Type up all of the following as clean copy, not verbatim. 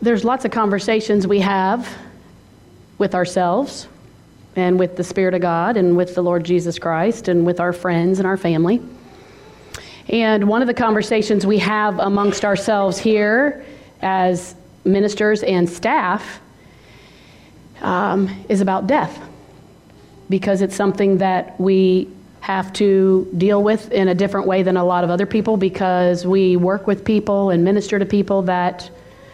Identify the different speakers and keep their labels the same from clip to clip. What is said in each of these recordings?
Speaker 1: there's lots of conversations we have with ourselves and with the Spirit of God and with the Lord Jesus Christ and with our friends and our family. And one of the conversations we have amongst ourselves here as ministers and staff is about death, because it's something that we have to deal with in a different way than a lot of other people, because we work with people and minister to people that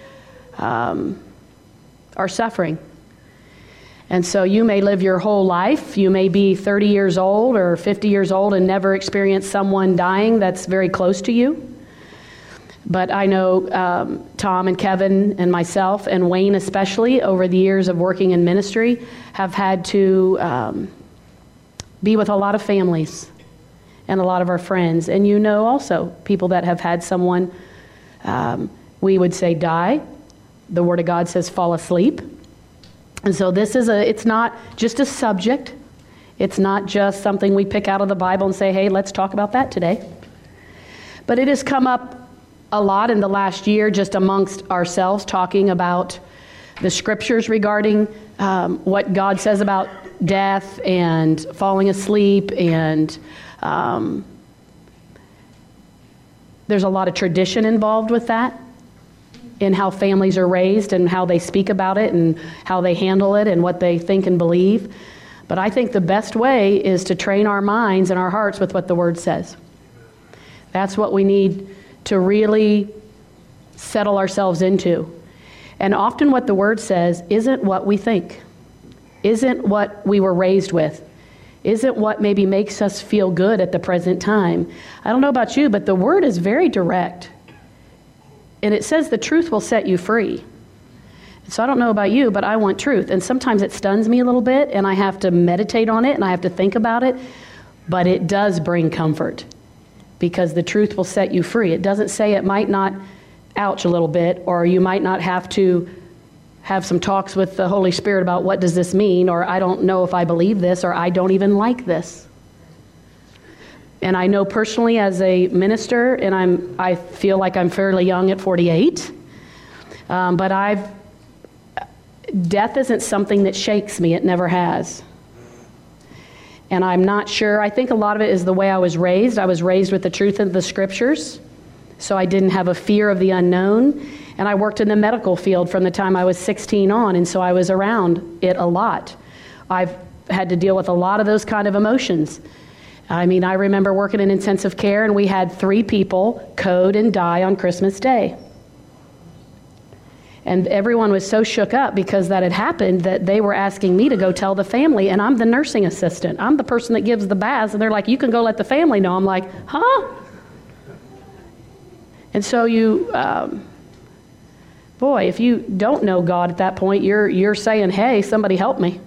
Speaker 1: are suffering. And so you may live your whole life, you may be 30 years old or 50 years old and never experience someone dying that's very close to you. But I know Tom and Kevin and myself and Wayne especially, over the years of working in ministry, have had to be with a lot of families and a lot of our friends. And you know also people that have had someone, we would say die. The Word of God says fall asleep. And so this is it's not just a subject. It's not just something we pick out of the Bible and say, hey, let's talk about that today. But it has come up a lot in the last year just amongst ourselves, talking about the scriptures regarding what God says about death and falling asleep. And there's a lot of tradition involved with that, in how families are raised and how they speak about it and how they handle it and what they think and believe. But I think the best way is to train our minds and our hearts with what the Word says. That's what we need to really settle ourselves into. And often what the Word says isn't what we think, isn't what we were raised with, isn't what maybe makes us feel good at the present time. I don't know about you, but the Word is very direct. And it says the truth will set you free. So I don't know about you, but I want truth. And sometimes it stuns me a little bit, and I have to meditate on it, and I have to think about it. But it does bring comfort, because the truth will set you free. It doesn't say it might not ouch a little bit, or you might not have to have some talks with the Holy Spirit about what does this mean, or I don't know if I believe this, or I don't even like this. And I know personally as a minister, and I feel like I'm fairly young at 48, but death isn't something that shakes me. It never has. And I'm not sure. I think a lot of it is the way I was raised. I was raised with the truth of the scriptures, so I didn't have a fear of the unknown. And I worked in the medical field from the time I was 16 on, and so I was around it a lot. I've had to deal with a lot of those kind of emotions. I mean, I remember working in intensive care, and we had 3 people code and die on Christmas Day. And everyone was so shook up because that had happened that they were asking me to go tell the family, and I'm the nursing assistant. I'm the person that gives the baths, and they're like, you can go let the family know. I'm like, huh? And so boy, if you don't know God at that point, you're saying, hey, somebody help me.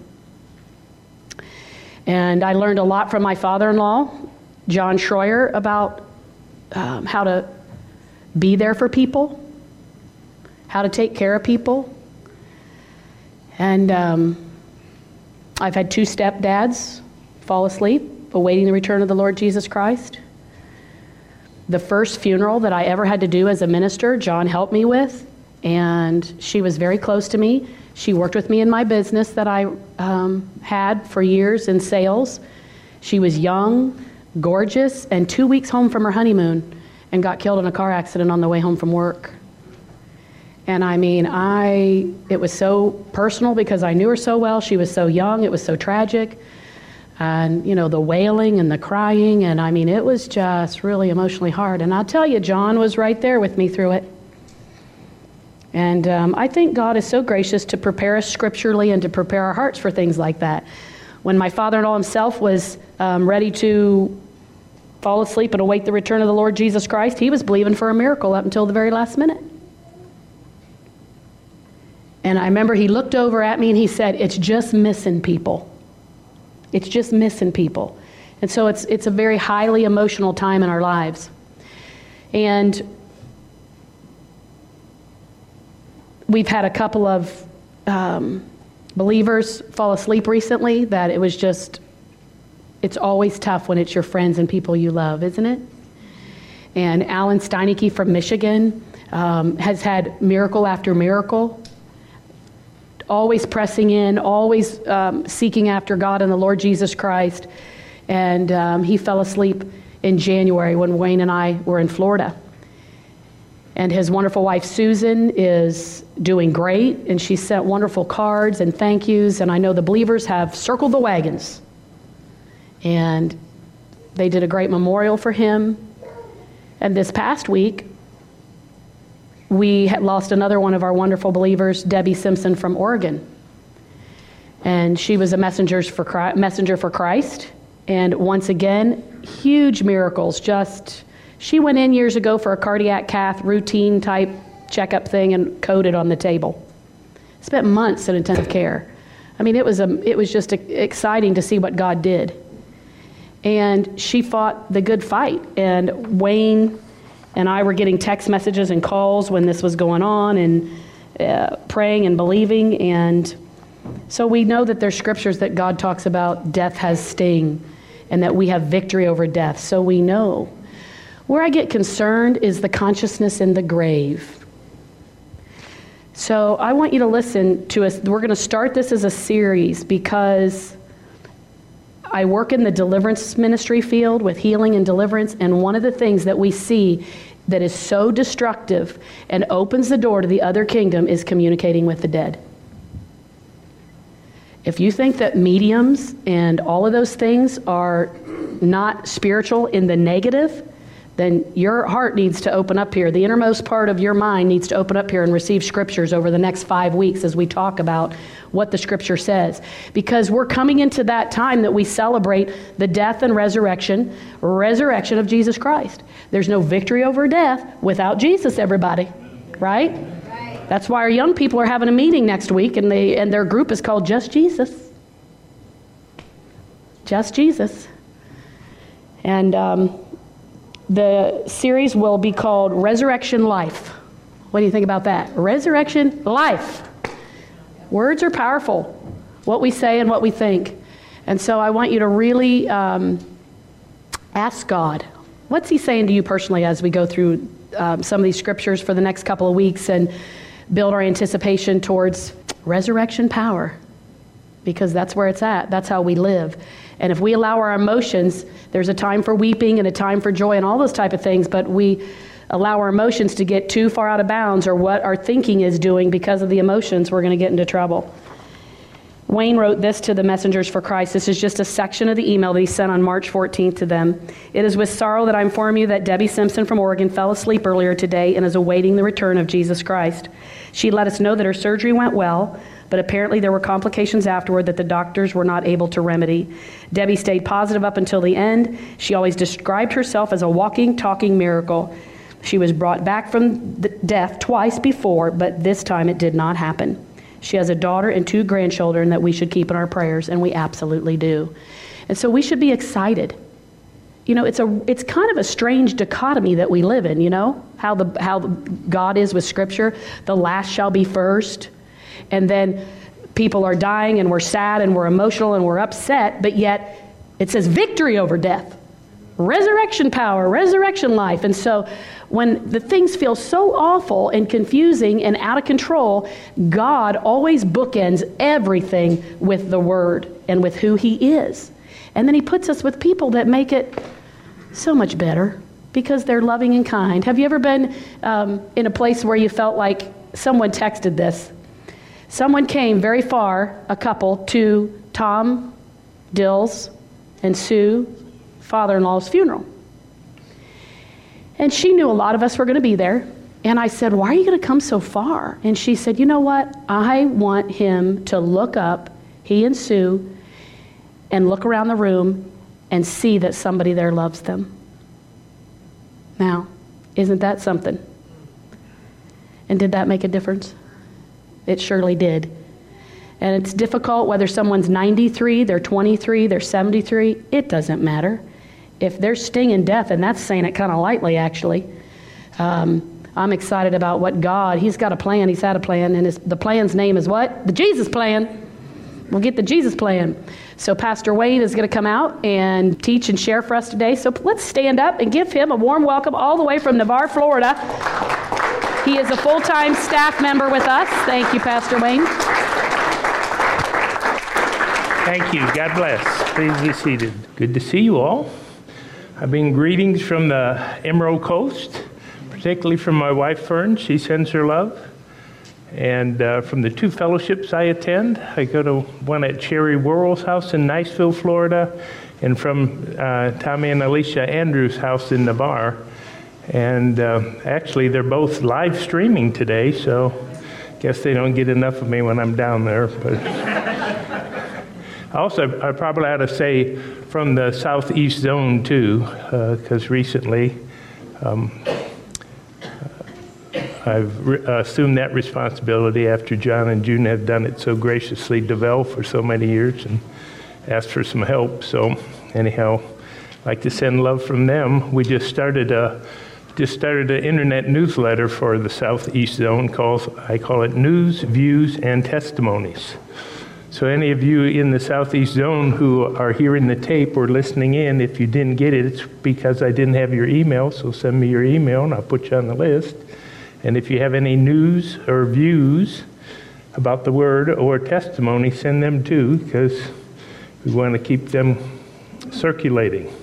Speaker 1: And I learned a lot from my father-in-law, John Schroyer, about how to be there for people, how to take care of people. And I've had 2 stepdads fall asleep, awaiting the return of the Lord Jesus Christ. The first funeral that I ever had to do as a minister, John helped me with, and she was very close to me. She worked with me in my business that I had for years in sales. She was young, gorgeous, and 2 weeks home from her honeymoon and got killed in a car accident on the way home from work. And I mean, it was so personal because I knew her so well. She was so young. It was so tragic. And, you know, the wailing and the crying. And I mean, it was just really emotionally hard. And I'll tell you, John was right there with me through it. And I think God is so gracious to prepare us scripturally and to prepare our hearts for things like that. When my father-in-law himself was ready to fall asleep and await the return of the Lord Jesus Christ, he was believing for a miracle up until the very last minute. And I remember he looked over at me and he said, it's just missing people. It's just missing people. And so it's a very highly emotional time in our lives. And we've had a couple of believers fall asleep recently that it was just, it's always tough when it's your friends and people you love, isn't it? And Alan Steinecke from Michigan, has had miracle after miracle, always pressing in, always seeking after God and the Lord Jesus Christ. And he fell asleep in January when Wayne and I were in Florida. And his wonderful wife, Susan, is doing great, and she sent wonderful cards and thank yous, and I know the believers have circled the wagons. And they did a great memorial for him. And this past week, we had lost another one of our wonderful believers, Debbie Simpson from Oregon. And she was a messenger for Christ. And once again, huge miracles. She went in years ago for a cardiac cath routine type checkup thing and coded on the table. Spent months in intensive care. I mean, it was just exciting to see what God did. And she fought the good fight. And Wayne and I were getting text messages and calls when this was going on, and praying and believing. And so we know that there's scriptures that God talks about death has sting and that we have victory over death. So we know. Where I get concerned is the consciousness in the grave. So I want you to listen to us. We're going to start this as a series because I work in the deliverance ministry field with healing and deliverance, and one of the things that we see that is so destructive and opens the door to the other kingdom is communicating with the dead. If you think that mediums and all of those things are not spiritual in the negative, then your heart needs to open up here. The innermost part of your mind needs to open up here and receive scriptures over the next 5 weeks as we talk about what the scripture says. Because we're coming into that time that we celebrate the death and resurrection of Jesus Christ. There's no victory over death without Jesus, everybody. Right? That's why our young people are having a meeting next week, and their group is called Just Jesus. Just Jesus. And the series will be called Resurrection Life. What do you think about that? Resurrection Life. Words are powerful. What we say and what we think. And so I want you to really ask God, what's he saying to you personally as we go through some of these scriptures for the next couple of weeks and build our anticipation towards resurrection power? Because that's where it's at. That's how we live. And if we allow our emotions, there's a time for weeping and a time for joy and all those type of things, but we allow our emotions to get too far out of bounds or what our thinking is doing because of the emotions, we're going to get into trouble. Wayne wrote this to the Messengers for Christ. This is just a section of the email that he sent on March 14th to them. It is with sorrow that I inform you that Debbie Simpson from Oregon fell asleep earlier today and is awaiting the return of Jesus Christ. She let us know that her surgery went well, but apparently there were complications afterward that the doctors were not able to remedy. Debbie stayed positive up until the end. She always described herself as a walking, talking miracle. She was brought back from death twice before, but this time it did not happen. She has a daughter and 2 grandchildren that we should keep in our prayers, and we absolutely do. And so we should be excited. You know, it's kind of a strange dichotomy that we live in, you know, how God is with Scripture. The last shall be first. And then people are dying and we're sad and we're emotional and we're upset, but yet it says victory over death, resurrection power, resurrection life. And so when the things feel so awful and confusing and out of control, God always bookends everything with the Word and with who He is. And then He puts us with people that make it so much better because they're loving and kind. Have you ever been in a place where you felt like someone texted this? Someone came very far, a couple, to Tom Dill's and Sue, father-in-law's funeral. And she knew a lot of us were going to be there. And I said, why are you going to come so far? And she said, you know what? I want him to look up, he and Sue, and look around the room and see that somebody there loves them. Now, isn't that something? And did that make a difference? It surely did. And it's difficult whether someone's 93, they're 23, they're 73. It doesn't matter. If they're stinging death, and that's saying it kind of lightly, actually. I'm excited about what God, He's got a plan, He's had a plan, and the plan's name is what? The Jesus plan. We'll get the Jesus plan. So Pastor Wayne is going to come out and teach and share for us today. So let's stand up and give him a warm welcome all the way from Navarre, Florida. He is a full-time staff member with us. Thank you, Pastor Wayne.
Speaker 2: Thank you. God bless. Please be seated. Good to see you all. I bring greetings from the Emerald Coast, particularly from my wife, Fern. She sends her love. And from the two fellowships I attend, I go to one at Cherry Worrell's house in Niceville, Florida, and from Tommy and Alicia Andrews' house in Navarre. And actually, they're both live streaming today, so I guess they don't get enough of me when I'm down there. But also, I probably ought to say from the Southeast Zone, too, because recently I've assumed that responsibility after John and June have done it so graciously DeVell for so many years and asked for some help. So anyhow, I'd like to send love from them. We just started an internet newsletter for the Southeast Zone I call it News, Views, and Testimonies. So any of you in the Southeast Zone who are hearing the tape or listening in, if you didn't get it, it's because I didn't have your email, so send me your email and I'll put you on the list. And if you have any news or views about the Word or testimony, send them too, because we want to keep them circulating.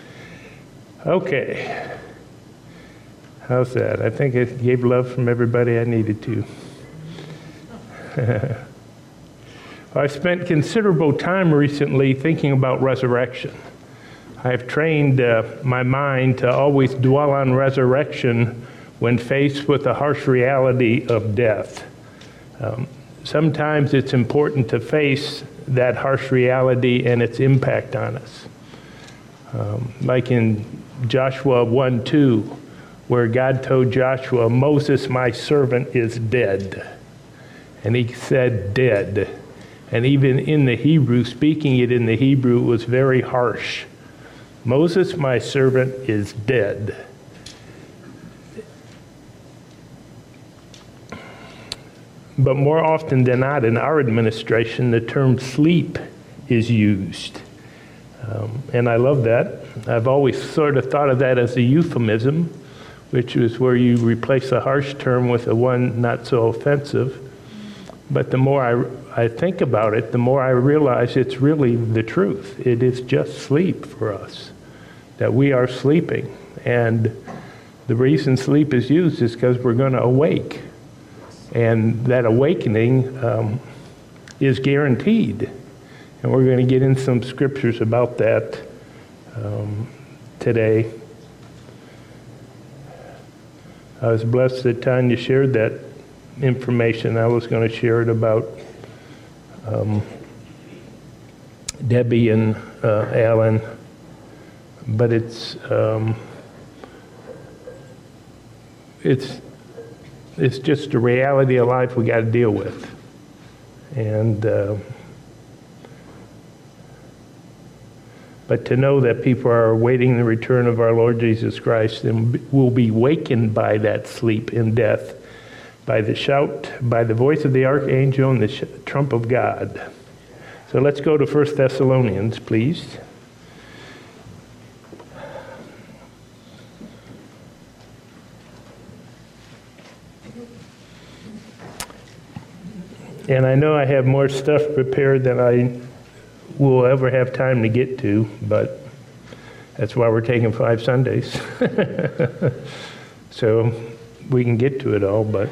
Speaker 2: Okay. How's that? I think I gave love from everybody I needed to. I spent considerable time recently thinking about resurrection. I've trained my mind to always dwell on resurrection when faced with the harsh reality of death. Sometimes it's important to face that harsh reality and its impact on us. Like in Joshua 1:2, where God told Joshua, "Moses, my servant, is dead." And he said dead. And even in the Hebrew, speaking it in the Hebrew, was very harsh. "Moses, my servant, is dead." But more often than not in our administration, the term sleep is used. And I love that. I've always sort of thought of that as a euphemism, which is where you replace a harsh term with a one not so offensive. But the more I think about it, the more I realize it's really the truth. It is just sleep for us, that we are sleeping. And the reason sleep is used is because we're going to awake. And that awakening is guaranteed. And we're going to get in some scriptures about that today. I was blessed that Tanya shared that information. I was going to share it about Debbie and Alan. But it's just a reality of life we got to deal with. And but to know that people are awaiting the return of our Lord Jesus Christ and will be wakened by that sleep in death, by the shout, by the voice of the archangel and the trump of God. So let's go to 1 Thessalonians, please. And I know I have more stuff prepared than I will ever have time to get to, but that's why we're taking 5 Sundays. So we can get to it all, but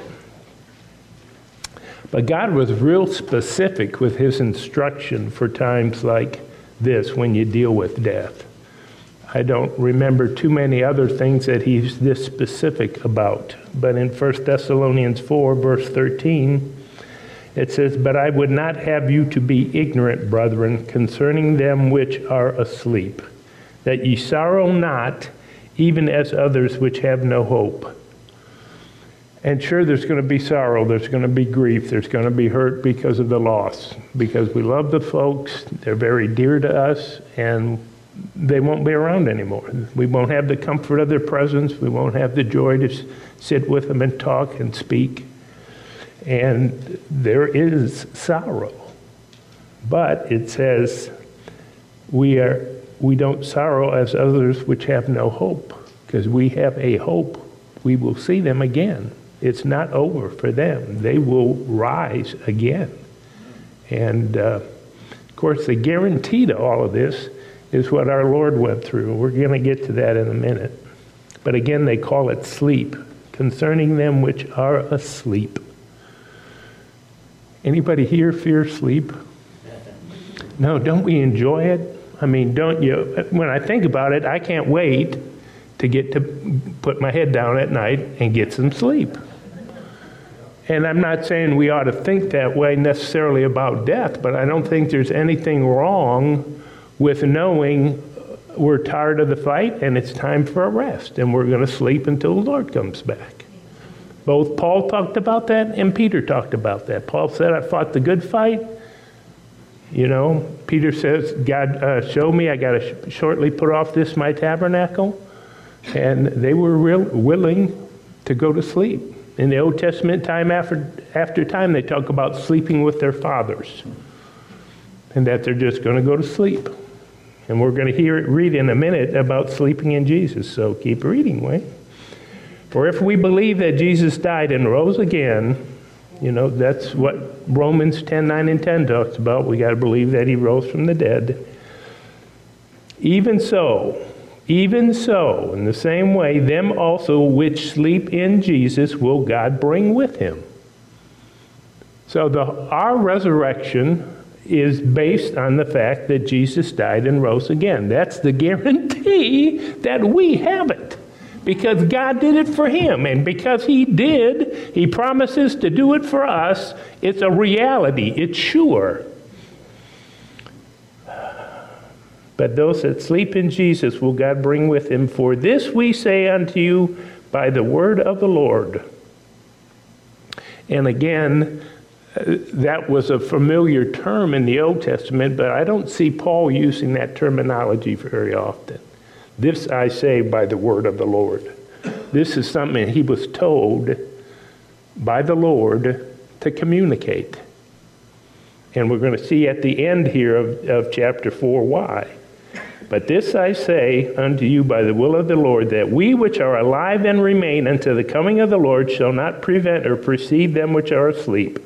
Speaker 2: God was real specific with his instruction for times like this when you deal with death. I don't remember too many other things that he's this specific about, but in 1 Thessalonians 4, verse 13, it says, "But I would not have you to be ignorant, brethren, concerning them which are asleep, that ye sorrow not, even as others which have no hope." And sure, there's going to be sorrow, there's going to be grief, there's going to be hurt because of the loss, because we love the folks, they're very dear to us, and they won't be around anymore. We won't have the comfort of their presence, we won't have the joy to sit with them and talk and speak. And there is sorrow. But it says, we don't sorrow as others which have no hope, because we have a hope we will see them again It's not over for them. They will rise again. And, of course, the guarantee to all of this is what our Lord went through. We're going to get to that in a minute. But again, they call it sleep, concerning them which are asleep. Anybody here fear sleep? No, don't we enjoy it? I mean, don't you? When I think about it, I can't wait to get to put my head down at night and get some sleep. And I'm not saying we ought to think that way necessarily about death, but I don't think there's anything wrong with knowing we're tired of the fight and it's time for a rest and we're going to sleep until the Lord comes back. Both Paul talked about that and Peter talked about that. Paul said, I fought the good fight. You know, Peter says, God showed me I got to shortly put off this my tabernacle. And they were willing to go to sleep. In the Old Testament, time after time, they talk about sleeping with their fathers. And that they're just going to go to sleep. And we're going to read in a minute about sleeping in Jesus. So keep reading, Wayne. For if we believe that Jesus died and rose again, you know, that's what Romans 10:9 and 10 talks about. We got to believe that he rose from the dead. Even so, in the same way, them also which sleep in Jesus will God bring with him. So our resurrection is based on the fact that Jesus died and rose again. That's the guarantee that we have it. Because God did it for him. And because he did, he promises to do it for us. It's a reality. It's sure. But those that sleep in Jesus will God bring with him. For this we say unto you by the word of the Lord. And again, that was a familiar term in the Old Testament, but I don't see Paul using that terminology very often. This I say by the word of the Lord. This is something he was told by the Lord to communicate. And we're going to see at the end here of chapter 4 why. But this I say unto you by the will of the Lord, that we which are alive and remain unto the coming of the Lord shall not prevent or precede them which are asleep.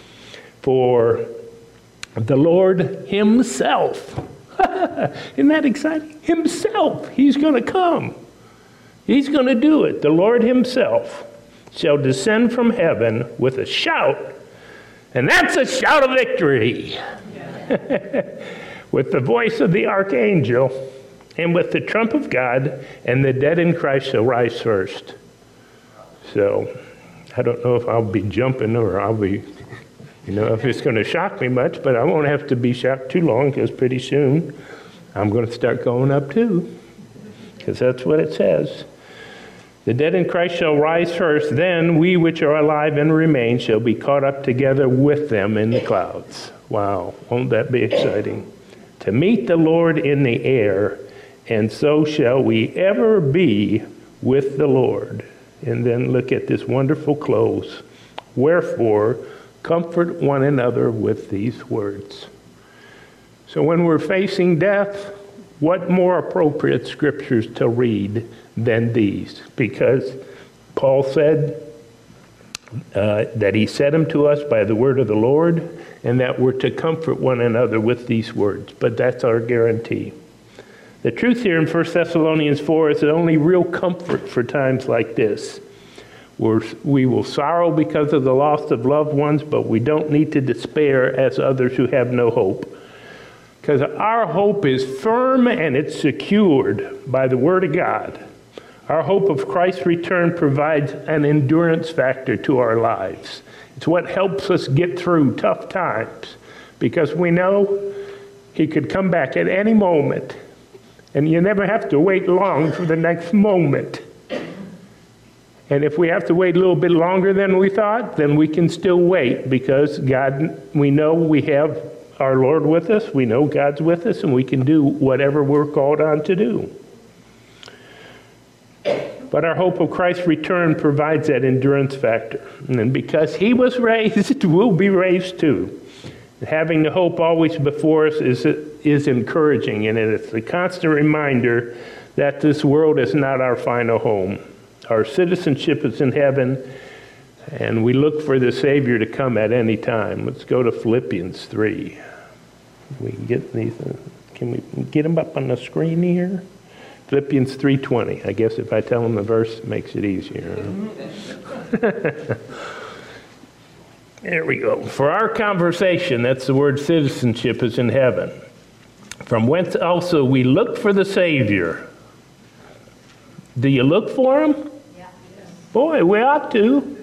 Speaker 2: For the Lord himself, isn't that exciting? Himself, he's going to come. He's going to do it. The Lord himself shall descend from heaven with a shout, and that's a shout of victory. With the voice of the archangel, and with the trump of God, and the dead in Christ shall rise first. So, I don't know if I'll be jumping or I'll be, if it's going to shock me much, but I won't have to be shocked too long because pretty soon I'm going to start going up too, because that's what it says. The dead in Christ shall rise first, then we which are alive and remain shall be caught up together with them in the clouds. Wow, won't that be exciting? To meet the Lord in the air, and so shall we ever be with the Lord. And then look at this wonderful close. Wherefore, comfort one another with these words. So when we're facing death, what more appropriate scriptures to read than these? Because Paul said that he said them to us by the word of the Lord, and that we're to comfort one another with these words. But that's our guarantee. The truth here in 1 Thessalonians 4 is the only real comfort for times like this. We will sorrow because of the loss of loved ones, but we don't need to despair as others who have no hope. Because our hope is firm and it's secured by the Word of God. Our hope of Christ's return provides an endurance factor to our lives. It's what helps us get through tough times, because we know he could come back at any moment, and you never have to wait long for the next moment. And if we have to wait a little bit longer than we thought, then we can still wait, because God, we know we have our Lord with us, we know God's with us, and we can do whatever we're called on to do. But our hope of Christ's return provides that endurance factor. And because he was raised, we'll be raised too. Having the hope always before us is encouraging, and it's a constant reminder that this world is not our final home. Our citizenship is in heaven, And we look for the Savior to come at any time. Let's go to Philippians 3. We get these. Can we get them up on the screen here? Philippians 3:20. I guess if I tell them the verse, it makes it easier. There we go. For our conversation, that's the word citizenship, is in heaven. From whence also we look for the Savior. Do you look for him? Yeah. Boy, we ought to.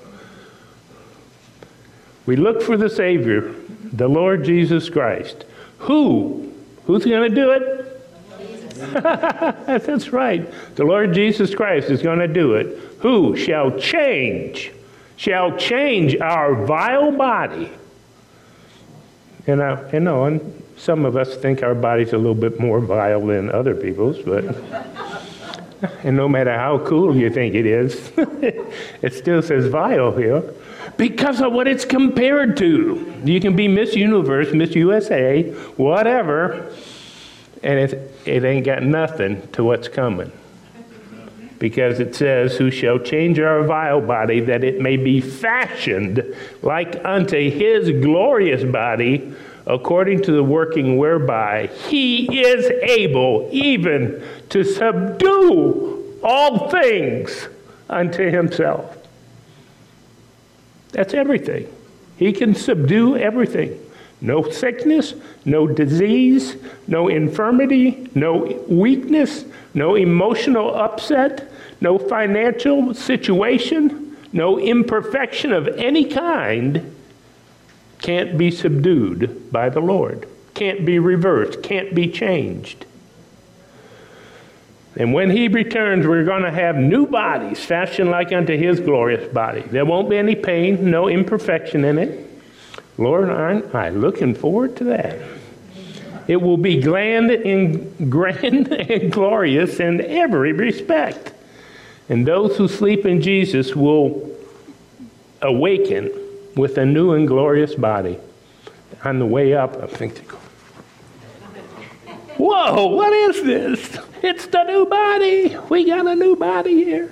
Speaker 2: We look for the Savior, the Lord Jesus Christ. Who's going to do it? Jesus. That's right. The Lord Jesus Christ is going to do it. Who shall change our vile body. And I know, and some of us think our body's a little bit more vile than other people's, but and no matter how cool you think it is, it still says vile here because of what it's compared to. You can be Miss Universe, Miss USA, whatever, and it ain't got nothing to what's coming. Because it says, who shall change our vile body, that it may be fashioned like unto his glorious body, according to the working whereby he is able even to subdue all things unto himself. That's everything. He can subdue everything. No sickness, no disease, no infirmity, no weakness, no emotional upset, no financial situation, no imperfection of any kind can't be subdued by the Lord, can't be reversed, can't be changed. And when he returns, we're going to have new bodies fashioned like unto his glorious body. There won't be any pain, no imperfection in it. Lord, I'm looking forward to that. It will be grand and glorious in every respect. And those who sleep in Jesus will awaken with a new and glorious body. On the way up, I think they go, whoa, what is this? It's the new body. We got a new body here.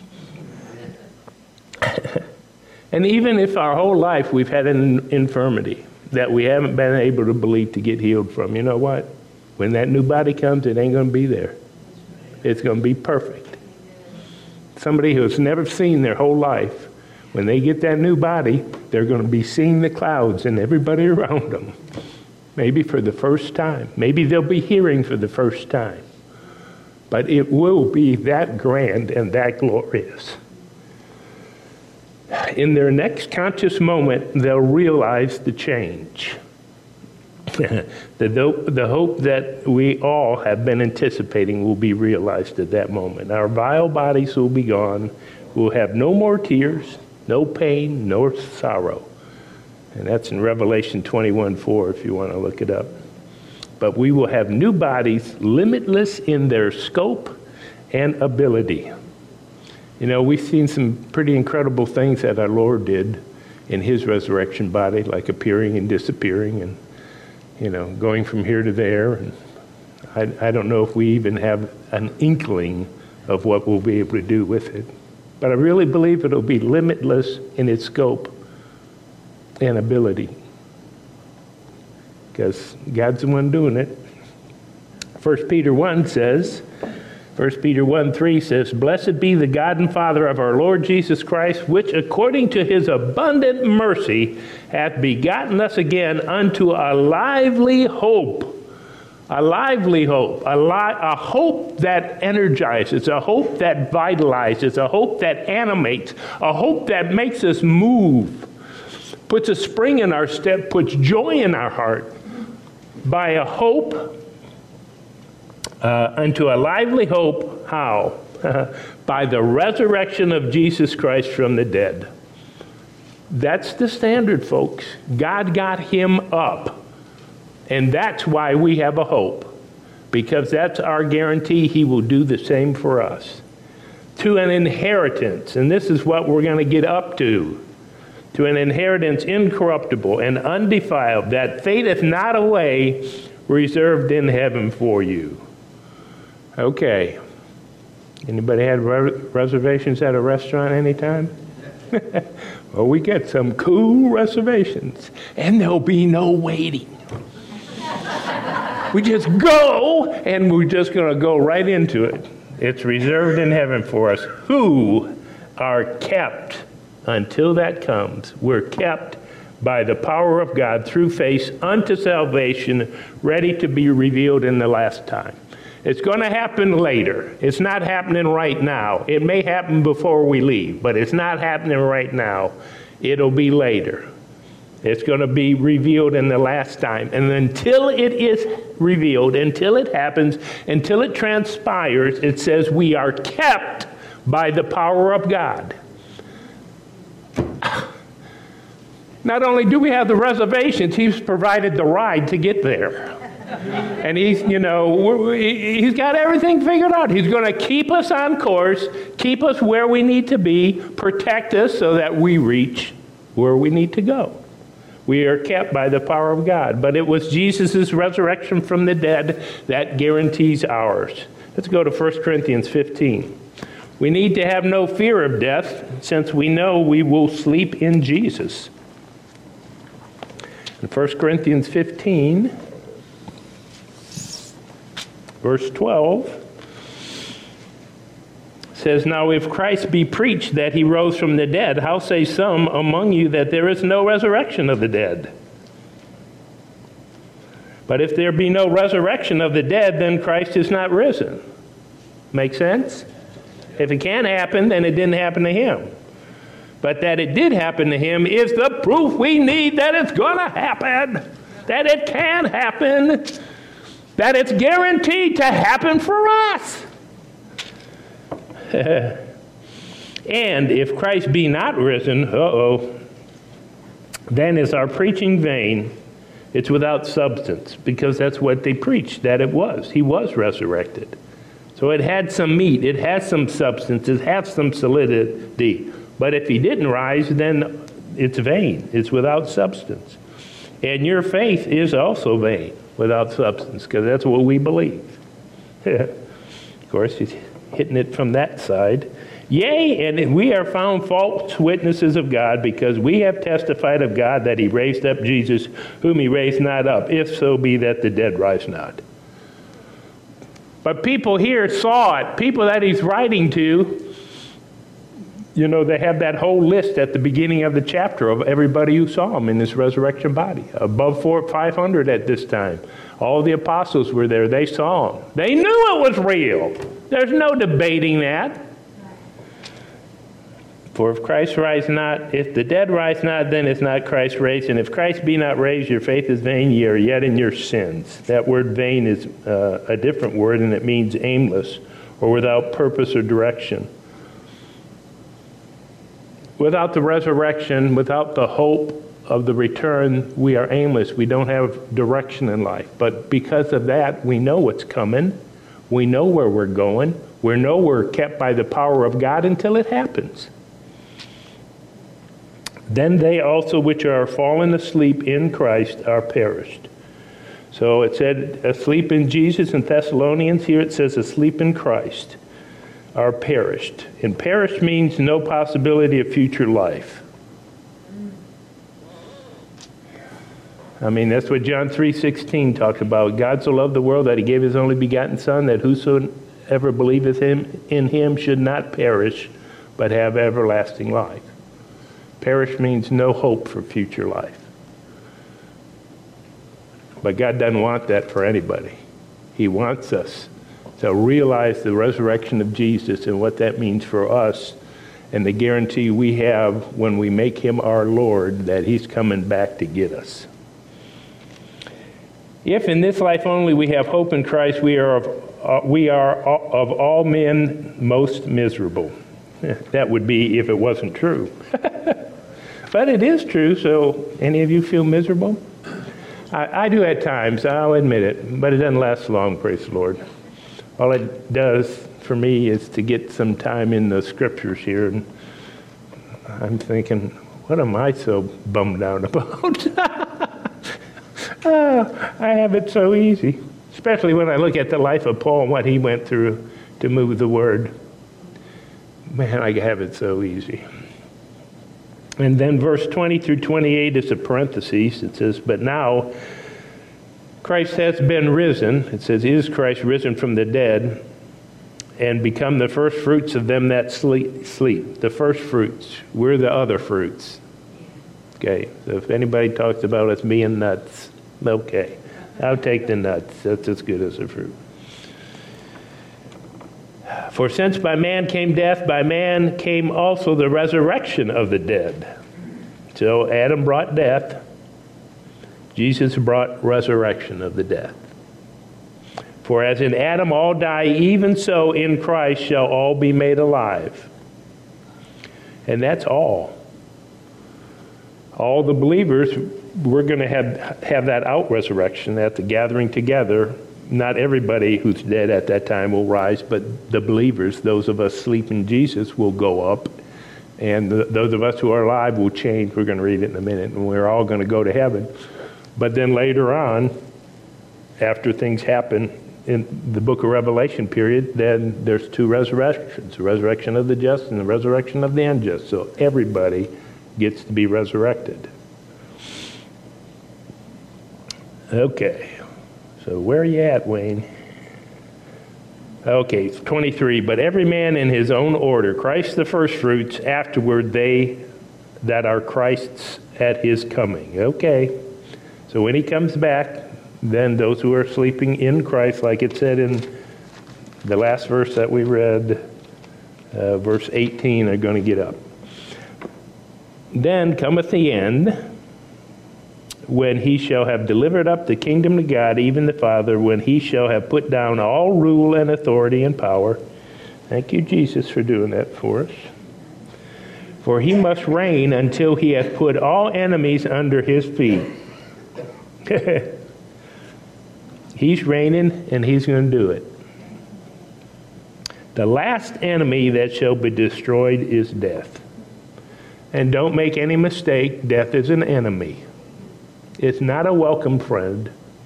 Speaker 2: And even if our whole life we've had an infirmity that we haven't been able to believe to get healed from, you know what? When that new body comes, it ain't going to be there. It's going to be perfect. Somebody who's never seen their whole life, when they get that new body, they're going to be seeing the clouds and everybody around them. Maybe for the first time. Maybe they'll be hearing for the first time. But it will be that grand and that glorious. In their next conscious moment, they'll realize the change. The hope that we all have been anticipating will be realized at that moment. Our vile bodies will be gone. We'll have no more tears, no pain, no sorrow. And that's in Revelation 21:4 if you want to look it up. But we will have new bodies, limitless in their scope and ability. You know, we've seen some pretty incredible things that our Lord did in his resurrection body, like appearing and disappearing and, you know, going from here to there. And I don't know if we even have an inkling of what we'll be able to do with it. But I really believe it'll be limitless in its scope and ability. Because God's the one doing it. 1 Peter 1 says, 1 Peter 1:3 says, blessed be the God and Father of our Lord Jesus Christ, which according to his abundant mercy hath begotten us again unto a lively hope. A lively hope. A hope that energizes. A hope that vitalizes. A hope that animates. A hope that makes us move. Puts a spring in our step. Puts joy in our heart. By a hope unto a lively hope, how? By the resurrection of Jesus Christ from the dead. That's the standard, folks. God got him up. And that's why we have a hope. Because that's our guarantee he will do the same for us. To an inheritance, and this is what we're going to get up to an inheritance incorruptible and undefiled, that fadeth not away, reserved in heaven for you. Okay. Anybody had reservations at a restaurant anytime? Well, we get some cool reservations, and there'll be no waiting. We just go, and we're just going to go right into it. It's reserved in heaven for us who are kept until that comes. We're kept by the power of God through faith unto salvation, ready to be revealed in the last time. It's going to happen later. It's not happening right now. It may happen before we leave, but it's not happening right now. It'll be later. It's going to be revealed in the last time. And until it is revealed, until it happens, until it transpires, it says we are kept by the power of God. Not only do we have the reservations, he's provided the ride to get there. And he's got everything figured out. He's going to keep us on course, keep us where we need to be, protect us so that we reach where we need to go. We are kept by the power of God. But it was Jesus' resurrection from the dead that guarantees ours. Let's go to 1 Corinthians 15. We need to have no fear of death, since we know we will sleep in Jesus. In 1 Corinthians 15, verse 12, says, "Now if Christ be preached that he rose from the dead, how say some among you that there is no resurrection of the dead? But if there be no resurrection of the dead, then Christ is not risen." Make sense? If it can't happen, then it didn't happen to him. But that it did happen to him is the proof we need that it's going to happen, that it can happen, that it's guaranteed to happen for us. And if Christ be not risen, then is our preaching vain. It's without substance, because that's what they preached, that it was. He was resurrected. So it had some meat, it has some substance, it has some solidity. But if he didn't rise, then it's vain. It's without substance. And your faith is also vain, without substance, because that's what we believe. Of course, he's hitting it from that side. Yea, and we are found false witnesses of God, because we have testified of God that he raised up Jesus, whom he raised not up, if so be that the dead rise not. But people here saw it. People that he's writing to, they have that whole list at the beginning of the chapter of everybody who saw him in his resurrection body. Above 500 at this time. All the apostles were there. They saw him. They knew it was real. There's no debating that. For if Christ rise not, if the dead rise not, then is not Christ raised. And if Christ be not raised, your faith is vain, ye are yet in your sins. That word vain is a different word, and it means aimless, or without purpose or direction. Without the resurrection, without the hope of the return, we are aimless. We don't have direction in life. But because of that, we know what's coming. We know where we're going. We know we're kept by the power of God until it happens. Then they also which are fallen asleep in Christ are perished. So it said asleep in Jesus in Thessalonians. Here it says asleep in Christ are perished. And perished means no possibility of future life. I mean, that's what John 3:16 talks about. God so loved the world that he gave his only begotten Son, that whosoever believeth in him should not perish, but have everlasting life. Perish means no hope for future life. But God doesn't want that for anybody. He wants us to realize the resurrection of Jesus and what that means for us, and the guarantee we have when we make him our Lord that he's coming back to get us. If in this life only we have hope in Christ, we are of all men most miserable. That would be if it wasn't true. But it is true, so any of you feel miserable? I do at times, I'll admit it, but it doesn't last long, praise the Lord. All it does for me is to get some time in the scriptures here, and I'm thinking, what am I so bummed out about? I have it so easy, especially when I look at the life of Paul and what he went through to move the word. Man, I have it so easy. And then verse 20 through 28 is a parenthesis. It says, but now Christ has been risen. It says, is Christ risen from the dead and become the first fruits of them that sleep. The first fruits. We're the other fruits. Okay, so if anybody talks about us being nuts, okay, I'll take the nuts. That's as good as the fruit. For since by man came death, by man came also the resurrection of the dead. So Adam brought death. Jesus brought resurrection of the dead. For as in Adam all die, even so in Christ shall all be made alive. And that's all. All the believers, we're going to have that out-resurrection at the gathering together. Not everybody who's dead at that time will rise, but the believers, those of us sleep in Jesus, will go up. And those of us who are alive will change. We're going to read it in a minute, and we're all going to go to heaven. But then later on, after things happen in the book of Revelation period, then there's two resurrections, the resurrection of the just and the resurrection of the unjust. So everybody gets to be resurrected. Okay, so where are you at, Wayne? Okay, 23, but every man in his own order, Christ the first fruits, afterward they that are Christ's at his coming. Okay, so when he comes back, then those who are sleeping in Christ, like it said in the last verse that we read, verse 18, are going to get up. Then cometh the end, when he shall have delivered up the kingdom to God, even the Father, when he shall have put down all rule and authority and power. Thank you, Jesus, for doing that for us. For he must reign until he hath put all enemies under his feet. He's reigning, and he's going to do it. The last enemy that shall be destroyed is death. And don't make any mistake, death is an enemy. It's not a welcome friend.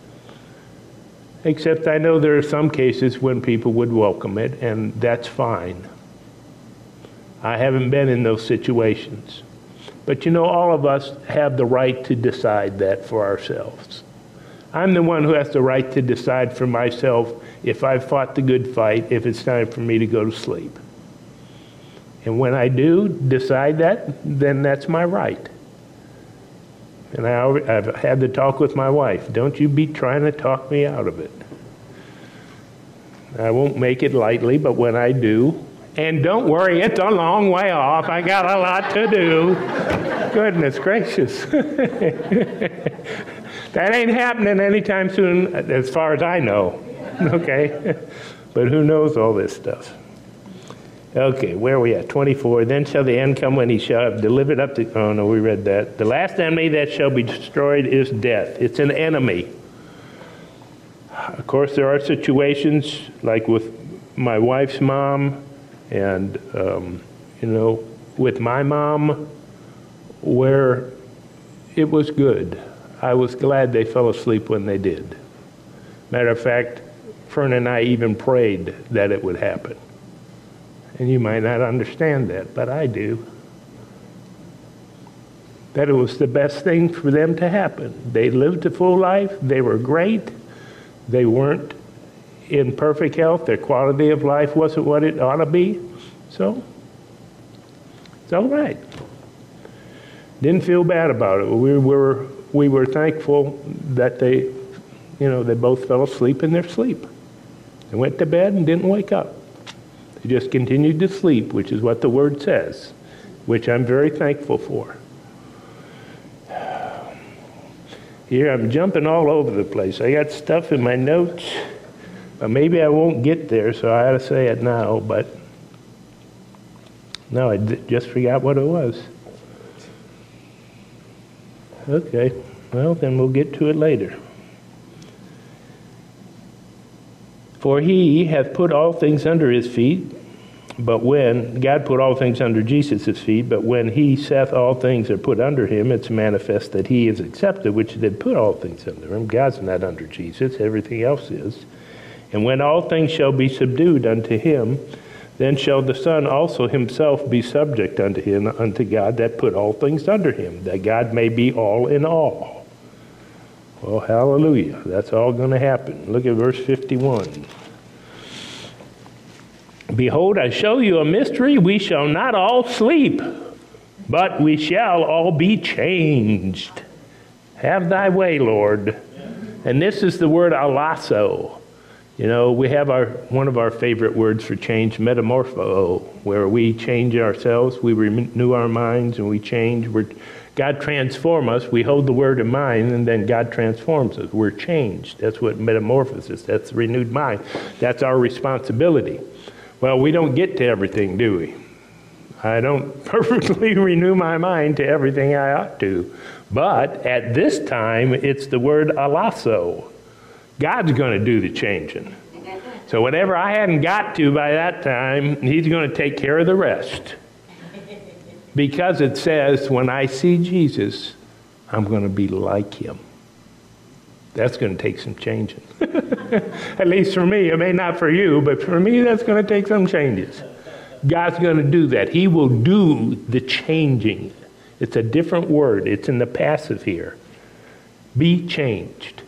Speaker 2: Except I know there are some cases when people would welcome it, and that's fine. I haven't been in those situations. But you know, all of us have the right to decide that for ourselves. I'm the one who has the right to decide for myself if I've fought the good fight, if it's time for me to go to sleep. And when I do decide that, then that's my right. And I've had the talk with my wife. Don't you be trying to talk me out of it. I won't make it lightly, but when I do, and don't worry, it's a long way off. I got a lot to do. Goodness gracious. That ain't happening anytime soon, as far as I know. Okay? But who knows all this stuff? Okay, where are we at? 24. Then shall the end come when he shall have delivered up the... Oh, no, we read that. The last enemy that shall be destroyed is death. It's an enemy. Of course, there are situations like with my wife's mom and, with my mom where it was good. I was glad they fell asleep when they did. Matter of fact, Fern and I even prayed that it would happen. And you might not understand that, but I do. That it was the best thing for them to happen. They lived a full life. They were great. They weren't in perfect health. Their quality of life wasn't what it ought to be. So, it's all right. Didn't feel bad about it. We were thankful that they both fell asleep in their sleep. They went to bed and didn't wake up. They just continued to sleep, which is what the Word says, which I'm very thankful for. Here, I'm jumping all over the place. I got stuff in my notes, but maybe I won't get there, so I ought to say it now, but no, I just forgot what it was. Okay, well, then we'll get to it later. For he hath put all things under his feet, but when God put all things under Jesus' feet, but when he saith all things are put under him, it's manifest that he is accepted, which did put all things under him. God's not under Jesus, everything else is. And when all things shall be subdued unto him, Then shall the Son also himself be subject unto him, unto God that put all things under him, that God may be all in all. Well, hallelujah. That's all going to happen. Look at verse 51. Behold, I show you a mystery. We shall not all sleep, but we shall all be changed. Have thy way, Lord. And this is the word alasso. You know, we have one of our favorite words for change, metamorpho, where we change ourselves, we renew our minds, and we change. God transforms us. We hold the word in mind, and then God transforms us. We're changed. That's what metamorphosis, that's renewed mind. That's our responsibility. Well, we don't get to everything, do we? I don't perfectly renew my mind to everything I ought to. But at this time, it's the word alasso. God's going to do the changing. So whatever I hadn't got to by that time, he's going to take care of the rest. Because it says, when I see Jesus, I'm going to be like him. That's going to take some changing. At least for me. It may not for you, but for me, that's going to take some changes. God's going to do that. He will do the changing. It's a different word. It's in the passive here. Be changed.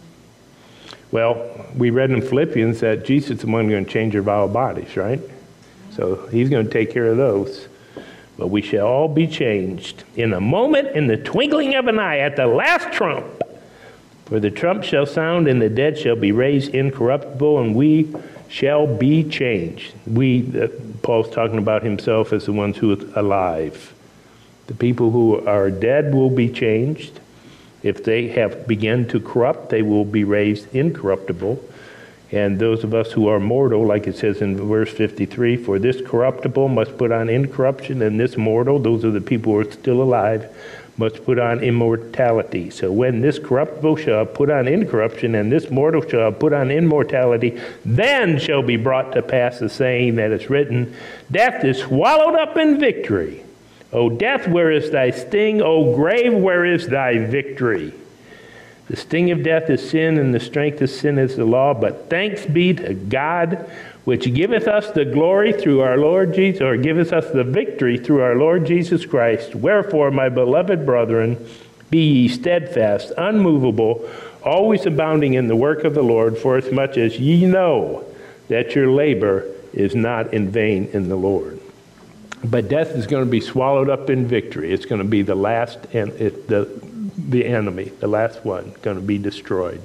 Speaker 2: Well, we read in Philippians that Jesus is the one going to change our vile bodies, right? So he's going to take care of those. But we shall all be changed in a moment, in the twinkling of an eye, at the last trump. For the trump shall sound, and the dead shall be raised incorruptible, and we shall be changed. Paul's talking about himself as the ones who are alive. The people who are dead will be changed. If they have begun to corrupt, they will be raised incorruptible. And those of us who are mortal, like it says in verse 53, for this corruptible must put on incorruption, and this mortal, those are the people who are still alive, must put on immortality. So when this corruptible shall put on incorruption, and this mortal shall put on immortality, then shall be brought to pass the saying that is written, death is swallowed up in victory. O death, where is thy sting? O grave, where is thy victory? The sting of death is sin, and the strength of sin is the law. But thanks be to God, which giveth us the glory through our Lord Jesus, or giveth us the victory through our Lord Jesus Christ. Wherefore, my beloved brethren, be ye steadfast, unmovable, always abounding in the work of the Lord, for as much as ye know that your labor is not in vain in the Lord. But death is going to be swallowed up in victory. It's going to be the last, and the enemy, the last one, going to be destroyed.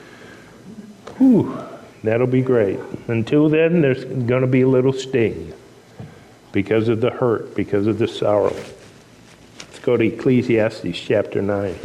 Speaker 2: Whew, that'll be great. Until then, there's going to be a little sting because of the hurt, because of the sorrow. Let's go to Ecclesiastes chapter 9.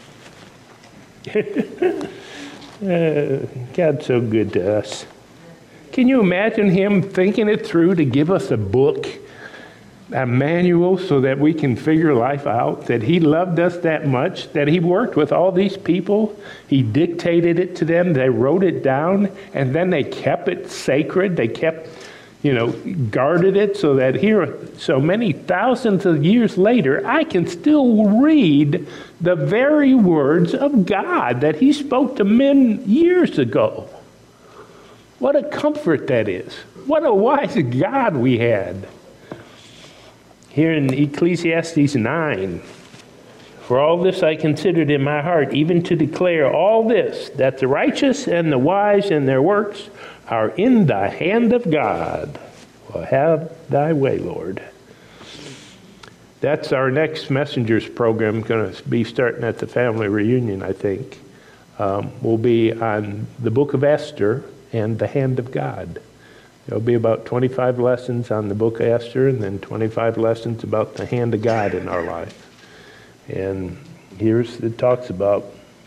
Speaker 2: God's so good to us. Can you imagine him thinking it through to give us a book, a manual, so that we can figure life out, that he loved us that much, that he worked with all these people, he dictated it to them, they wrote it down, and then they kept it sacred, they kept, guarded it so that here, so many thousands of years later, I can still read the very words of God that he spoke to men years ago. What a comfort that is. What a wise God we had. Here in Ecclesiastes 9, for all this I considered in my heart, even to declare all this, that the righteous and the wise in their works are in the hand of God. Well, have thy way, Lord. That's our next Messengers program, going to be starting at the family reunion, I think. We'll be on the book of Esther and the hand of God. There'll be about 25 lessons on the book of Esther, and then 25 lessons about the hand of God in our life. And it talks about,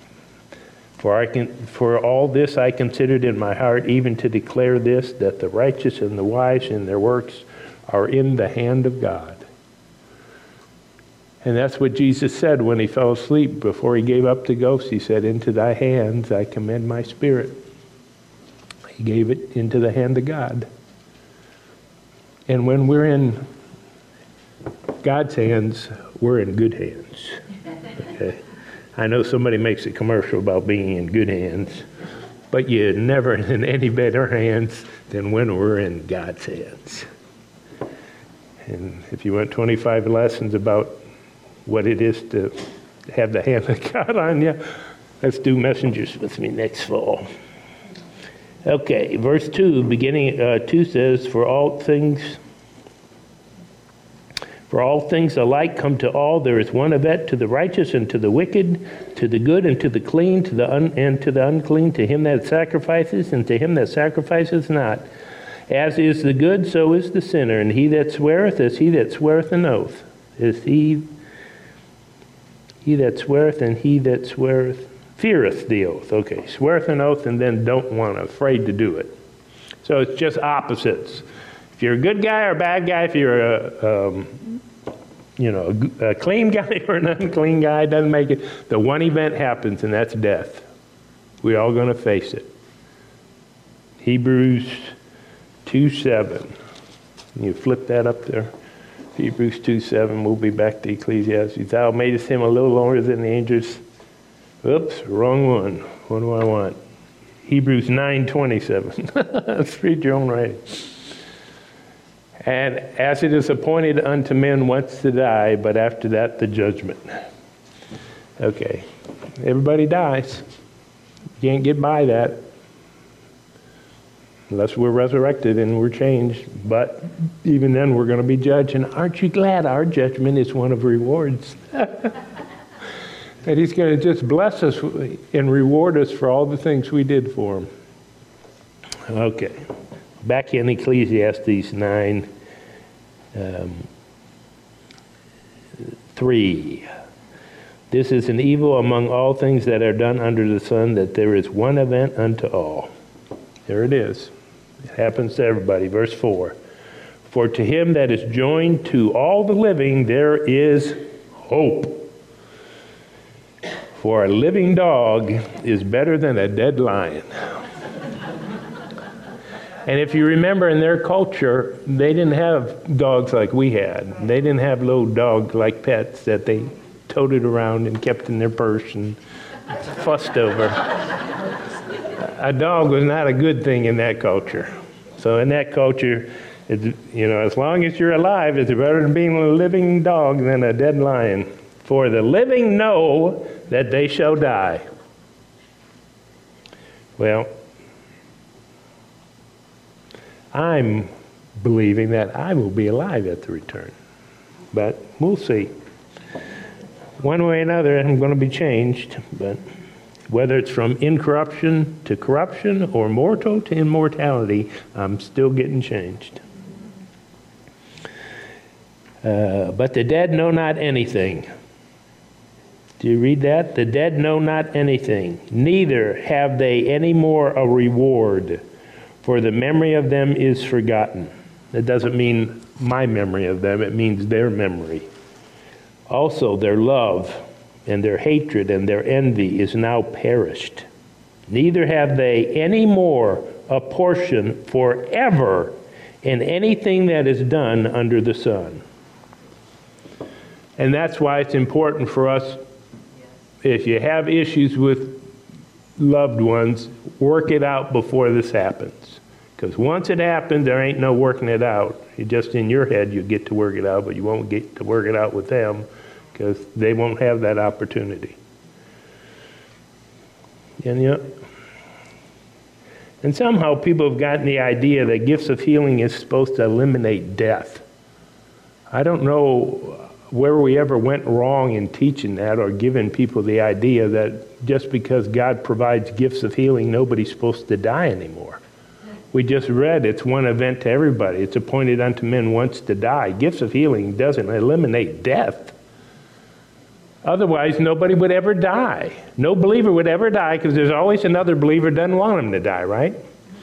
Speaker 2: for all this I considered in my heart, even to declare this, that the righteous and the wise in their works are in the hand of God. And that's what Jesus said when he fell asleep before he gave up the ghost. He said, into thy hands I commend my spirit. He gave it into the hand of God. And when we're in God's hands, we're in good hands. Okay? I know somebody makes a commercial about being in good hands, but you're never in any better hands than when we're in God's hands. And if you want 25 lessons about what it is to have the hand of God on you, let's do messengers with me next fall. Okay, verse 2, beginning 2 says, For all things alike come to all. There is one event to the righteous and to the wicked, to the good and to the clean, and to the unclean, to him that sacrifices and to him that sacrifices not. As is the good, so is the sinner, and he that sweareth is he that sweareth an oath. Is he that sweareth and he that sweareth feareth the oath. Okay, sweareth an oath and then don't want to, afraid to do it. So it's just opposites. If you're a good guy or a bad guy, if you're a clean guy or an unclean guy, it doesn't make it. The one event happens, and that's death. We're all going to face it. Hebrews 2:7. You flip that up there. Hebrews 2:7. We'll be back to Ecclesiastes. Thou madest him a little longer than the angels. Oops, wrong one. What do I want? Hebrews 9:27. Let's read your own writing. And as it is appointed unto men once to die, but after that the judgment. Okay, everybody dies. You can't get by that unless we're resurrected and we're changed. But even then we're going to be judged. And aren't you glad our judgment is one of rewards? That he's going to just bless us and reward us for all the things we did for him. Okay. Back in Ecclesiastes 9, 3. This is an evil among all things that are done under the sun, that there is one event unto all. There it is. It happens to everybody. Verse 4. For to him that is joined to all the living, there is hope. For a living dog is better than a dead lion. And if you remember, in their culture, they didn't have dogs like we had. They didn't have little dogs like pets that they toted around and kept in their purse and fussed over. A dog was not a good thing in that culture. So in that culture, as long as you're alive, it's better than being a living dog than a dead lion. For the living know that they shall die. Well, I'm believing that I will be alive at the return. But we'll see. One way or another, I'm going to be changed. But whether it's from incorruption to corruption or mortal to immortality, I'm still getting changed. But the dead know not anything. Do you read that? The dead know not anything, neither have they any more a reward, for the memory of them is forgotten. That doesn't mean my memory of them, it means their memory. Also their love and their hatred and their envy is now perished. Neither have they any more a portion forever in anything that is done under the sun. And that's why it's important for us, if you have issues with loved ones, work it out before this happens. Because once it happens, there ain't no working it out. You just in your head, you get to work it out, but you won't get to work it out with them because they won't have that opportunity. And somehow people have gotten the idea that gifts of healing is supposed to eliminate death. I don't know where we ever went wrong in teaching that or giving people the idea that just because God provides gifts of healing, nobody's supposed to die anymore. We just read it's one event to everybody. It's appointed unto men once to die. Gifts of healing doesn't eliminate death. Otherwise, nobody would ever die. No believer would ever die because there's always another believer who doesn't want him to die, right?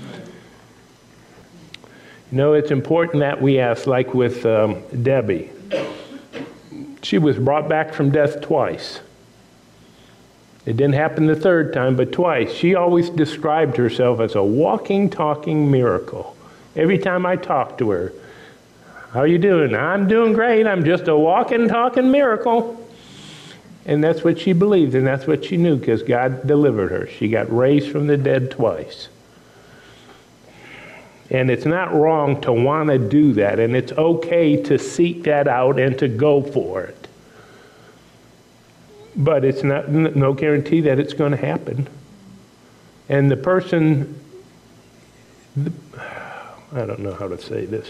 Speaker 2: It's important that we ask, like with Debbie. She was brought back from death twice. It didn't happen the third time, but twice. She always described herself as a walking, talking miracle. Every time I talked to her, how are you doing? I'm doing great. I'm just a walking, talking miracle. And that's what she believed, and that's what she knew, because God delivered her. She got raised from the dead twice. And it's not wrong to want to do that, and it's okay to seek that out and to go for it. But it's not no guarantee that it's going to happen. And the person, I don't know how to say this.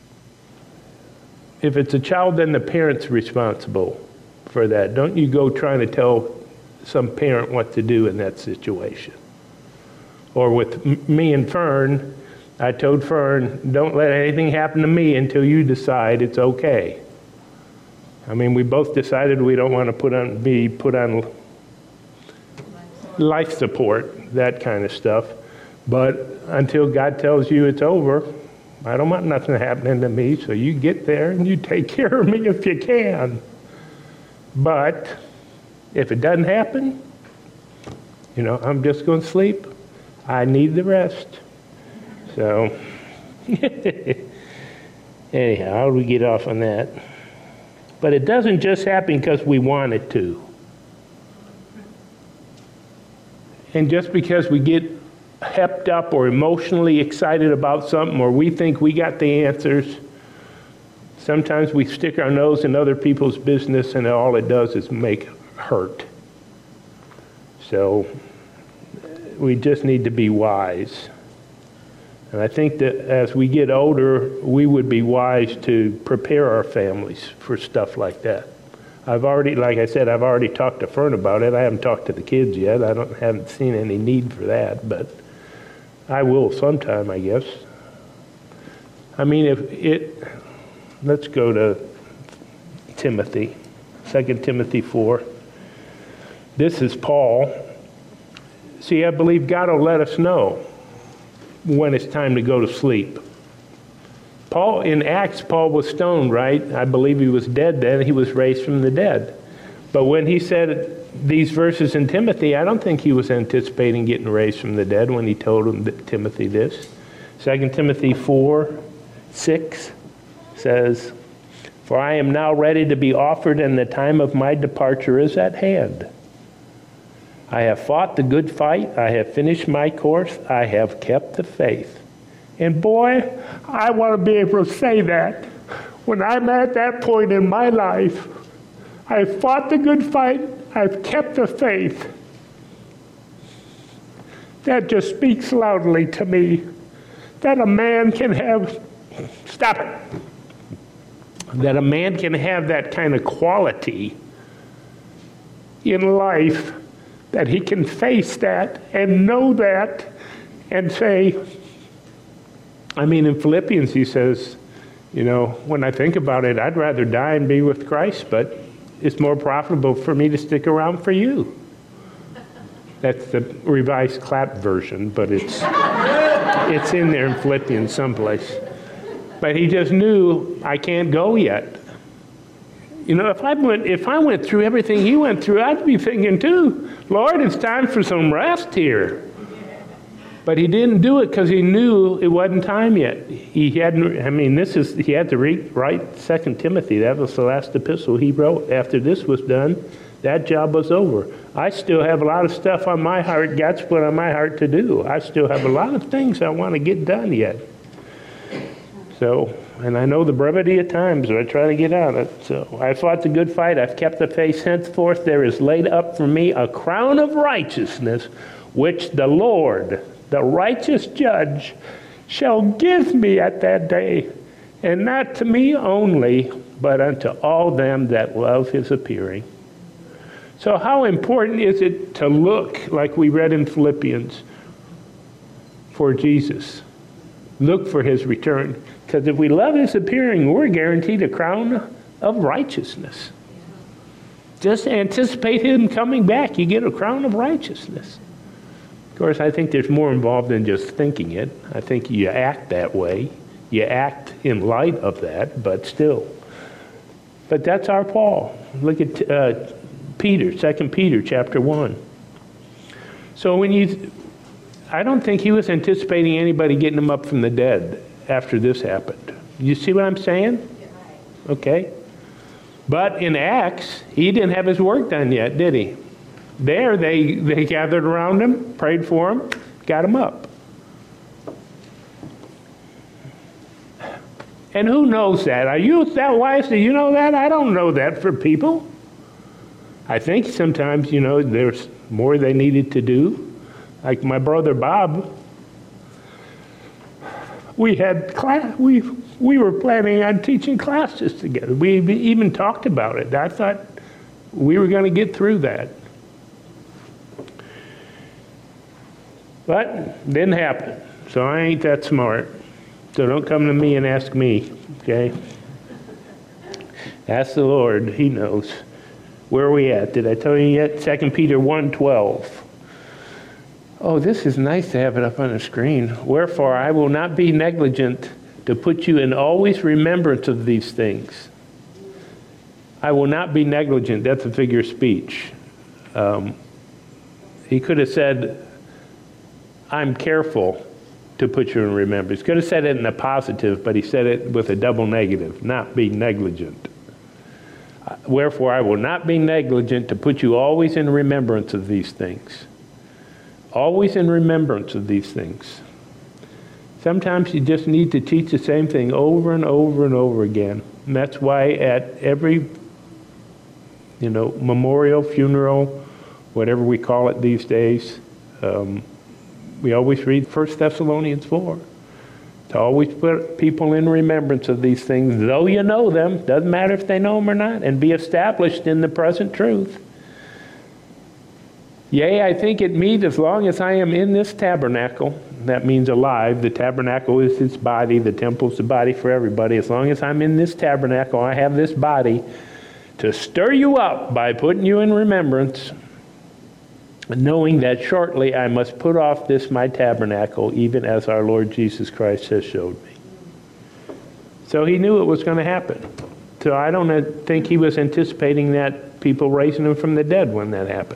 Speaker 2: If it's a child, then the parent's responsible for that. Don't you go trying to tell some parent what to do in that situation. Or with me and Fern, I told Fern, don't let anything happen to me until you decide it's okay. I mean, we both decided we don't want to be put on life support, that kind of stuff. But until God tells you it's over, I don't want nothing happening to me, so you get there and you take care of me if you can. But if it doesn't happen, I'm just going to sleep. I need the rest. So, anyhow, how do we get off on that? But it doesn't just happen because we want it to. And just because we get hepped up or emotionally excited about something, or we think we got the answers, sometimes we stick our nose in other people's business and all it does is make hurt. So we just need to be wise. And I think that as we get older, we would be wise to prepare our families for stuff like that. Like I said, I've already talked to Fern about it. I haven't talked to the kids yet. Haven't seen any need for that, but I will sometime, I guess. I mean, let's go to Timothy, 2 Timothy 4. This is Paul. See, I believe God will let us know when it's time to go to sleep. In Acts, Paul was stoned, right? I believe he was dead then. He was raised from the dead. But when he said these verses in Timothy, I don't think he was anticipating getting raised from the dead when he told Timothy this. 2 Timothy 4:6 says, "For I am now ready to be offered, and the time of my departure is at hand. I have fought the good fight. I have finished my course. I have kept the faith." And boy, I want to be able to say that when I'm at that point in my life. I've fought the good fight. I've kept the faith. That just speaks loudly to me that a man can have, that a man can have that kind of quality in life, that he can face that and know that and say, in Philippians he says, when I think about it, I'd rather die and be with Christ, but it's more profitable for me to stick around for you. That's the Revised Clap version, but it's in there in Philippians someplace. But he just knew, I can't go yet. If I went through everything he went through, I'd be thinking too, Lord, it's time for some rest here. But he didn't do it because he knew it wasn't time yet. He had to write 2 Timothy. That was the last epistle he wrote. After this was done, that job was over. I still have a lot of stuff on my heart. God's put on my heart to do. I still have a lot of things I want to get done yet. So, and I know the brevity of time, so I try to get on it. So I fought the good fight. I've kept the faith. Henceforth there is laid up for me a crown of righteousness, which the Lord, the righteous judge, shall give me at that day, and not to me only, but unto all them that love his appearing. So how important is it to look, like we read in Philippians, for Jesus? Look for his return. Because if we love his appearing, we're guaranteed a crown of righteousness. Just anticipate him coming back. You get a crown of righteousness. Of course, I think there's more involved than just thinking it. I think you act that way. You act in light of that, but still. But that's our Paul. Look at Peter, 2 Peter chapter 1. So I don't think he was anticipating anybody getting him up from the dead after this happened. You see what I'm saying? Okay. But in Acts, he didn't have his work done yet, did he? There, they gathered around him, prayed for him, got him up. And who knows that? Are you that wise? Do you know that? I don't know that for people. I think sometimes, there's more they needed to do. Like my brother Bob, we had class, we were planning on teaching classes together. We even talked about it. I thought we were going to get through that. But didn't happen. So I ain't that smart. So don't come to me and ask me, okay? Ask the Lord. He knows. Where are we at? Did I tell you yet? 2 Peter 1:12. Oh, this is nice to have it up on the screen. Wherefore I will not be negligent to put you in always remembrance of these things. I will not be negligent. That's a figure of speech. He could have said, I'm careful to put you in remembrance. He could have said it in a positive, but he said it with a double negative, not be negligent. Wherefore I will not be negligent to put you always in remembrance of these things. Always in remembrance of these things. Sometimes you just need to teach the same thing over and over and over again. And that's why at every, memorial, funeral, whatever we call it these days, we always read 1 Thessalonians 4. To always put people in remembrance of these things, though you know them, doesn't matter if they know them or not, and be established in the present truth. Yea, I think it meet as long as I am in this tabernacle. That means alive. The tabernacle is its body. The temple is the body for everybody. As long as I'm in this tabernacle, I have this body to stir you up by putting you in remembrance, knowing that shortly I must put off this my tabernacle, even as our Lord Jesus Christ has showed me. So he knew it was going to happen. So I don't think he was anticipating that people raising him from the dead when that happened.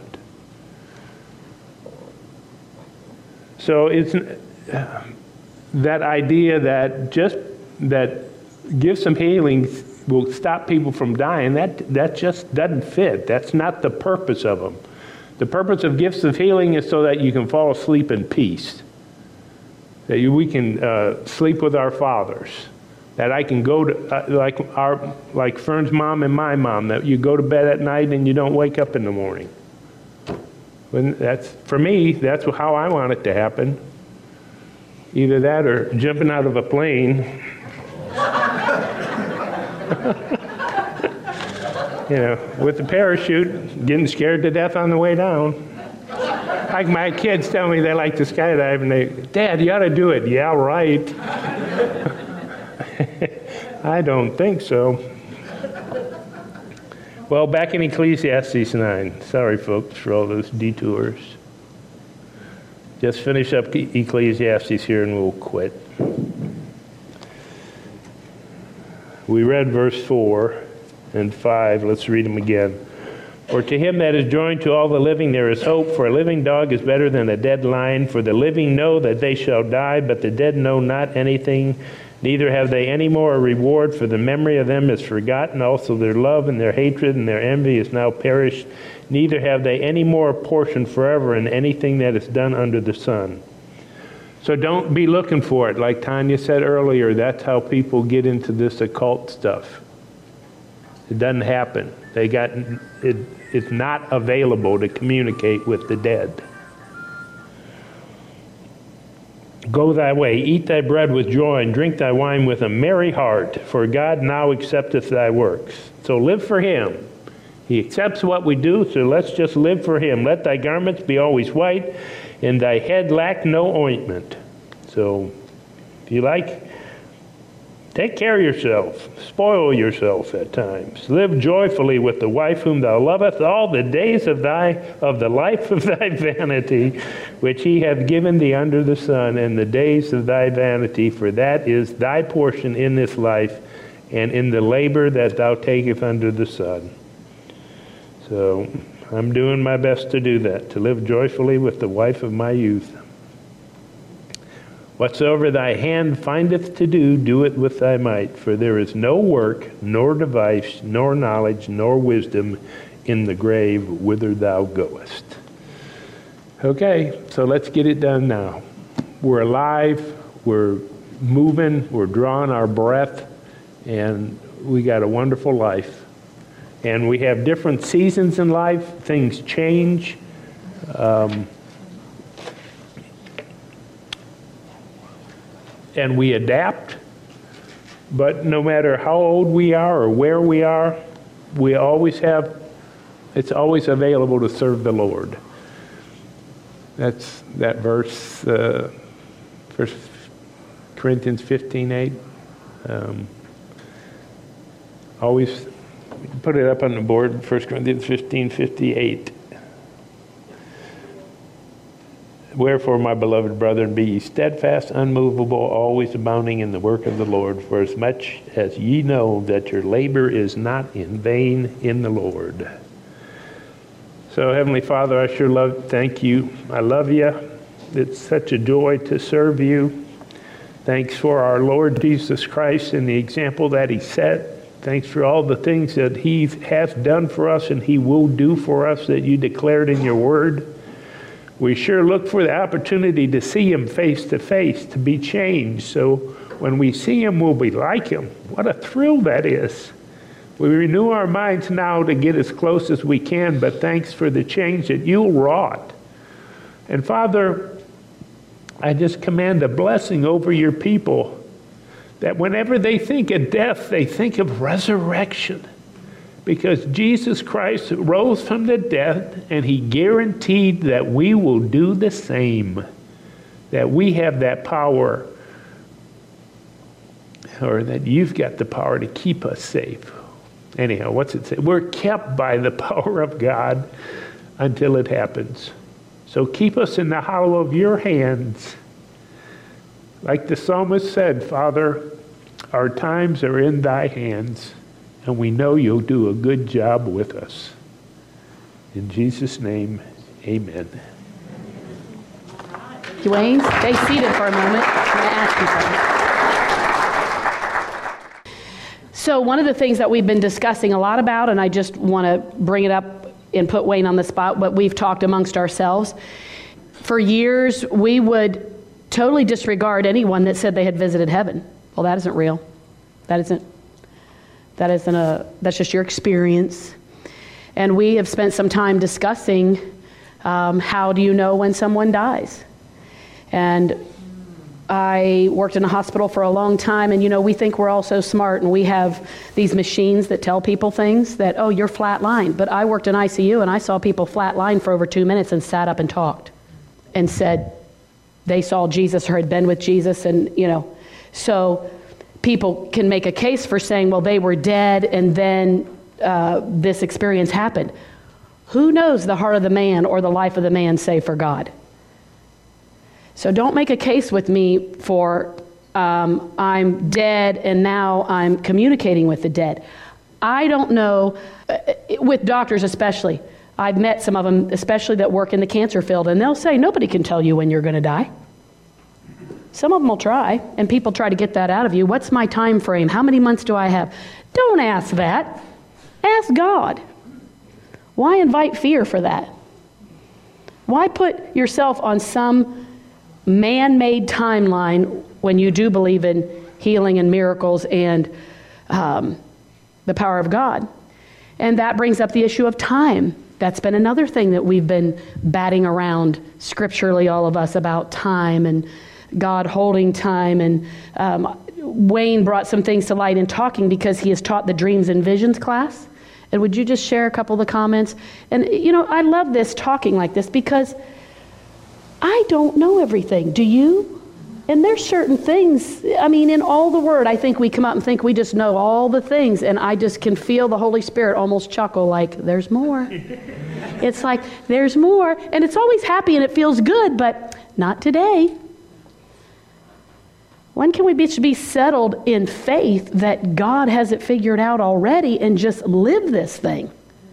Speaker 2: So it's that idea that gifts of healing will stop people from dying, that just doesn't fit. That's not the purpose of them. The purpose of gifts of healing is so that you can fall asleep in peace. That we can sleep with our fathers. That I can go to, like Fern's mom and my mom, that you go to bed at night and you don't wake up in the morning. For me, that's how I want it to happen. Either that or jumping out of a plane. With the parachute, getting scared to death on the way down. Like my kids tell me they like to skydive, and Dad, you ought to do it. Yeah, right. I don't think so. Well, back in Ecclesiastes 9. Sorry, folks, for all those detours. Just finish up Ecclesiastes here and we'll quit. We read verse 4 and 5. Let's read them again. For to him that is joined to all the living there is hope, for a living dog is better than a dead lion. For the living know that they shall die, but the dead know not anything, neither have they any more a reward, for the memory of them is forgotten. Also their love and their hatred and their envy is now perished. Neither have they any more portion forever in anything that is done under the sun. So don't be looking for it. Like Tanya said earlier, that's how people get into this occult stuff. It doesn't happen. It's not available to communicate with the dead. Go thy way, eat thy bread with joy, and drink thy wine with a merry heart, for God now accepteth thy works. So live for him. He accepts what we do, so let's just live for him. Let thy garments be always white, and thy head lack no ointment. So, if you like, take care of yourself. Spoil yourself at times. Live joyfully with the wife whom thou lovest all the days of the life of thy vanity, which he hath given thee under the sun, and the days of thy vanity, for that is thy portion in this life, and in the labor that thou takest under the sun. So, I'm doing my best to do that, to live joyfully with the wife of my youth. Whatsoever thy hand findeth to do, do it with thy might, for there is no work, nor device, nor knowledge, nor wisdom in the grave whither thou goest. Okay, so let's get it done now. We're alive, we're moving, we're drawing our breath. and we got a wonderful life. And we have different seasons in life. Things change. And we adapt. But no matter how old we are or where we are, we always have, it's always available to serve the Lord. That's that verse, 1 Corinthians 15:8. Always put it up on the board, 1 Corinthians 15:58. Wherefore, my beloved brethren, be ye steadfast, unmovable, always abounding in the work of the Lord, for as much as ye know that your labor is not in vain in the Lord. So, Heavenly Father, I sure thank you. I love you. It's such a joy to serve you. Thanks for our Lord Jesus Christ and the example that he set. Thanks for all the things that he has done for us and he will do for us that you declared in your word. We sure look for the opportunity to see him face to face, to be changed. So when we see him, we'll be like him. What a thrill that is. We renew our minds now to get as close as we can, but thanks for the change that you wrought. And Father, I just command a blessing over your people, that whenever they think of death, they think of resurrection. Because Jesus Christ rose from the dead, and he guaranteed that we will do the same, that we have that power, or that you've got the power to keep us safe. Anyhow, what's it say? We're kept by the power of God until it happens. So keep us in the hollow of your hands. Like the psalmist said, Father, our times are in thy hands, and we know you'll do a good job with us. In Jesus' name, amen.
Speaker 1: Dwayne, stay seated for a moment. I'm going to ask you something. So one of the things that we've been discussing a lot about, and I just want to bring it up and put Wayne on the spot, but we've talked amongst ourselves. For years, we would totally disregard anyone that said they had visited heaven. Well, that isn't real. That's just your experience. And we have spent some time discussing how do you know when someone dies? And I worked in a hospital for a long time, and we think we're all so smart, and we have these machines that tell people things that, oh, you're flatlined. But I worked in ICU, and I saw people flatline for over 2 minutes and sat up and talked and said they saw Jesus or had been with Jesus, and so people can make a case for saying, well, they were dead and then this experience happened. Who knows the heart of the man or the life of the man, save for God? So don't make a case with me for I'm dead and now I'm communicating with the dead. I don't know, with doctors especially. I've met some of them, especially that work in the cancer field, and they'll say, nobody can tell you when you're going to die. Some of them will try, and people try to get that out of you. What's my time frame? How many months do I have? Don't ask that. Ask God. Why invite fear for that? Why put yourself on some man-made timeline when you do believe in healing and miracles and the power of God? And that brings up the issue of time. That's been another thing that we've been batting around scripturally, all of us, about time and God holding time. And Wayne brought some things to light in talking because he has taught the Dreams and Visions class. And would you just share a couple of the comments? And, I love this, talking like this, because I don't know everything. Do you? And there's certain things, in all the Word, I think we come out and think we just know all the things, and I just can feel the Holy Spirit almost chuckle like, there's more. It's like, there's more. And it's always happy and it feels good, but not today. When can we be settled in faith that God has it figured out already and just live this thing?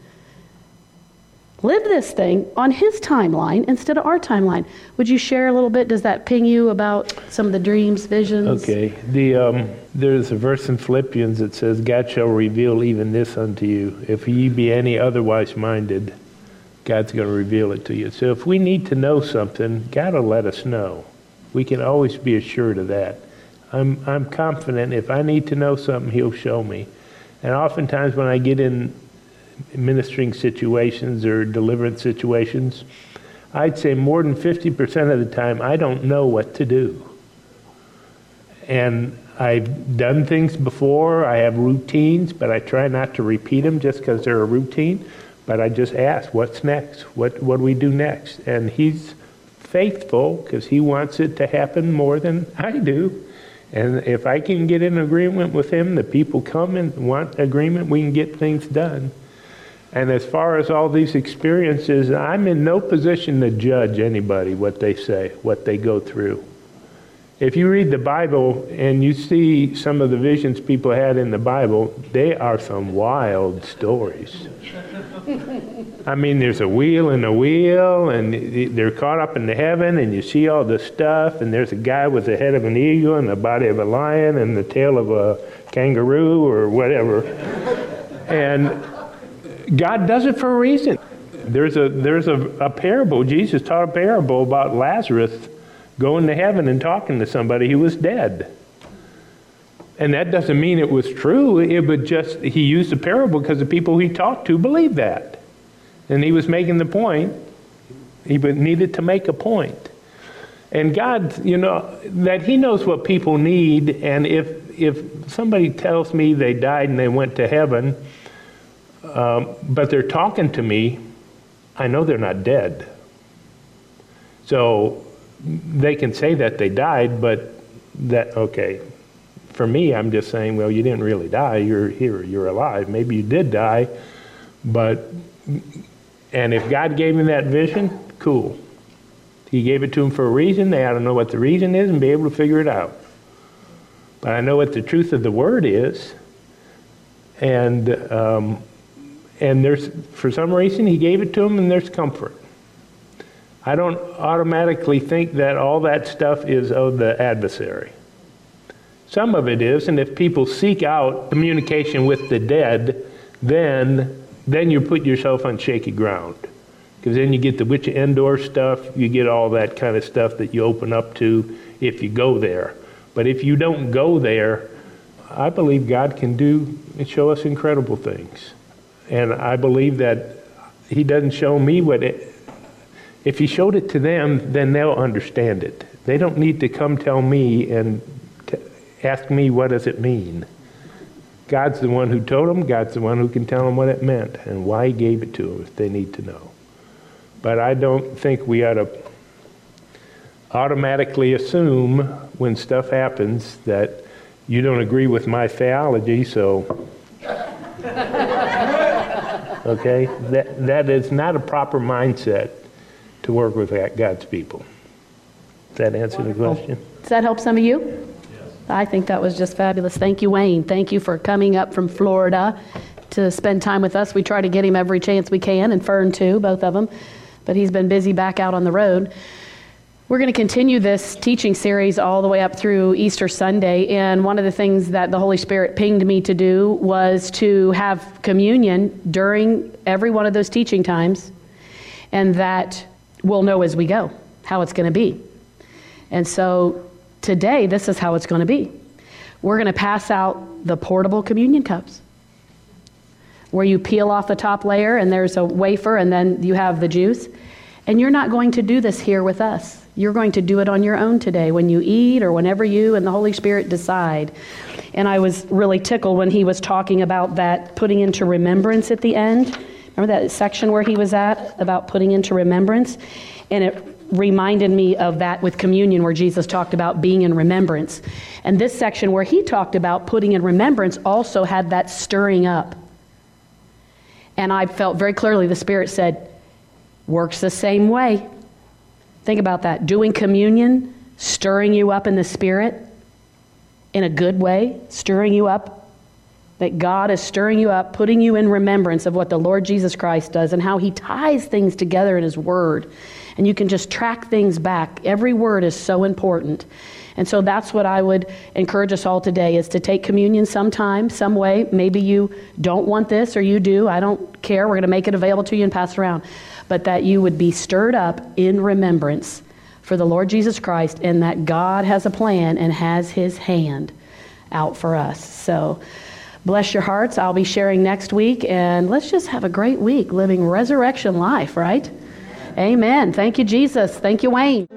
Speaker 1: Live this thing on his timeline instead of our timeline. Would you share a little bit? Does that ping you about some of the dreams, visions?
Speaker 2: Okay. There's a verse in Philippians that says, God shall reveal even this unto you. If ye be any otherwise minded, God's going to reveal it to you. So if we need to know something, God will let us know. We can always be assured of that. I'm confident if I need to know something, he'll show me. And oftentimes when I get in ministering situations or deliverance situations, I'd say more than 50% of the time, I don't know what to do. And I've done things before, I have routines, but I try not to repeat them just because they're a routine. But I just ask, what's next? What do we do next? And he's faithful because he wants it to happen more than I do. And if I can get in agreement with him, the people come and want agreement, we can get things done. And as far as all these experiences, I'm in no position to judge anybody, what they say, what they go through. If you read the Bible and you see some of the visions people had in the Bible, they are some wild stories. I mean, there's a wheel and a wheel, and they're caught up in the heaven, and you see all this stuff, and there's a guy with the head of an eagle and the body of a lion and the tail of a kangaroo or whatever. And God does it for a reason. There's a parable. Jesus taught a parable about Lazarus going to heaven and talking to somebody who was dead. And that doesn't mean it was true. It would just, he used the parable because the people he talked to believed that. And he was making the point. He needed to make a point. And God, that he knows what people need. And if somebody tells me they died and they went to heaven, but they're talking to me, I know they're not dead. So they can say that they died, but okay. For me, I'm just saying, well, you didn't really die. You're here. You're alive. Maybe you did die, and if God gave him that vision, cool. He gave it to him for a reason. They ought to know what the reason is and be able to figure it out. But I know what the truth of the word is, and there's, for some reason, he gave it to him, and there's comfort. I don't automatically think that all that stuff is of the adversary. Some of it is, and if people seek out communication with the dead, then you put yourself on shaky ground. Because then you get the Witch of Endor stuff, you get all that kind of stuff that you open up to if you go there. But if you don't go there, I believe God can do and show us incredible things. And I believe that he doesn't show me if he showed it to them, then they'll understand it. They don't need to come tell me and ask me, what does it mean? God's the one who told them. God's the one who can tell them what it meant and why he gave it to them if they need to know. But I don't think we ought to automatically assume when stuff happens that you don't agree with my theology, so... Okay? That is not a proper mindset to work with God's people. Does that answer the question?
Speaker 1: Does that help some of you? I think that was just fabulous. Thank you, Wayne. Thank you for coming up from Florida to spend time with us. We try to get him every chance we can, and Fern too, both of them. But he's been busy back out on the road. We're going to continue this teaching series all the way up through Easter Sunday. And one of the things that the Holy Spirit pinged me to do was to have communion during every one of those teaching times. And that we'll know as we go how it's going to be. And so today, this is how it's going to be. We're going to pass out the portable communion cups, where you peel off the top layer and there's a wafer and then you have the juice. And you're not going to do this here with us. You're going to do it on your own today when you eat or whenever you and the Holy Spirit decide. And I was really tickled when he was talking about that putting into remembrance at the end. Remember that section where he was at about putting into remembrance? And it reminded me of that with communion where Jesus talked about being in remembrance. And this section where he talked about putting in remembrance also had that stirring up. And I felt very clearly the Spirit said, works the same way. Think about that. Doing communion, stirring you up in the Spirit in a good way, stirring you up. That God is stirring you up, putting you in remembrance of what the Lord Jesus Christ does and how he ties things together in his word. And you can just track things back. Every word is so important. And so that's what I would encourage us all today is to take communion sometime, some way. Maybe you don't want this or you do. I don't care. We're going to make it available to you and pass it around. But that you would be stirred up in remembrance for the Lord Jesus Christ, and that God has a plan and has his hand out for us. So bless your hearts. I'll be sharing next week, and let's just have a great week living resurrection life, right? Amen. Thank you, Jesus. Thank you, Wayne.